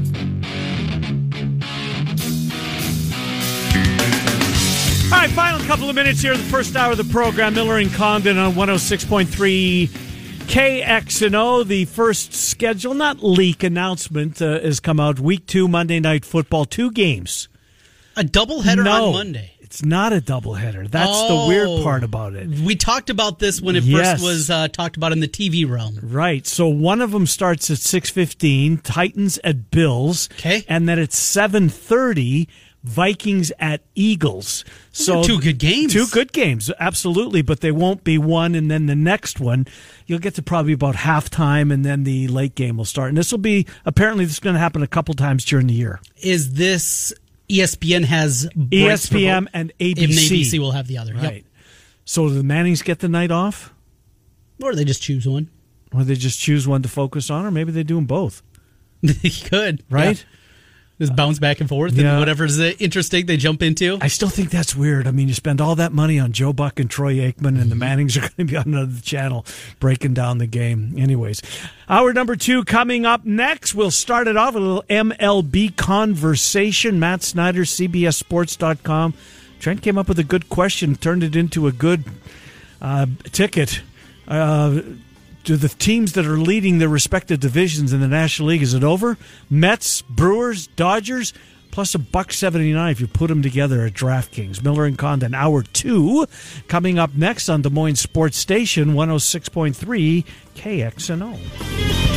All right, final couple of minutes here, the first hour of the program. Miller and Condon on one oh six point three K X N O. The first schedule, not leak announcement, uh, has come out. Week two, Monday Night Football, two games. A doubleheader no, on Monday. It's not a doubleheader. That's oh, the weird part about it. We talked about this when it yes. first was uh, talked about in the T V realm. Right. So one of them starts at six fifteen, Titans at Bills. Okay. And then at seven thirty, Vikings at Eagles. So two good games. Two good games, absolutely, but they won't be one and then the next one. You'll get to probably about halftime and then the late game will start. And this will be, apparently this is going to happen a couple times during the year. Is this E S P N has E S P N and A B C. And A B C will have the other. Right. Yep. So do the Mannings get the night off? Or they just choose one. Or they just choose one to focus on, or maybe they do them both. They could. Right? Yeah. Just bounce back and forth, yeah. and whatever's interesting, they jump into. I still think that's weird. I mean, you spend all that money on Joe Buck and Troy Aikman, and the Mannings are going to be on another channel breaking down the game. Anyways, hour number two coming up next. We'll start it off with a little M L B conversation. Matt Snyder, C B S Sports dot com. Trent came up with a good question, turned it into a good uh, ticket. Uh To the teams that are leading their respective divisions in the National League, is it over? Mets, Brewers, Dodgers, plus a buck seventy-nine if you put them together at DraftKings. Miller and Condon, hour two, coming up next on Des Moines Sports Station, one oh six point three K X N O.